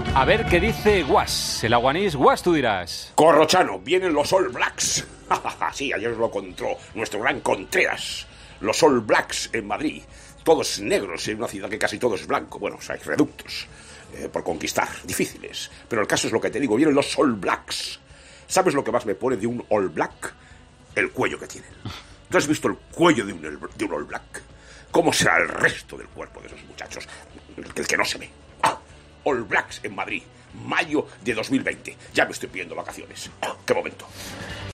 A ver qué dice Guas. El aguanís, Guas, tú dirás. Corrochano, vienen los All Blacks. Sí, ayer lo contó nuestro gran Contreras. Los All Blacks en Madrid. Todos negros en una ciudad que casi todo es blanco. Bueno, o sea, hay reductos por conquistar, difíciles. Pero el caso es lo que te digo, vienen los All Blacks. ¿Sabes lo que más me pone de un All Black? El cuello que tienen. ¿Tú has visto el cuello de un All Black? ¿Cómo será el resto del cuerpo de esos muchachos? El que no se ve. All Blacks en Madrid, mayo de 2020. Ya me estoy pidiendo vacaciones. ¡Qué momento!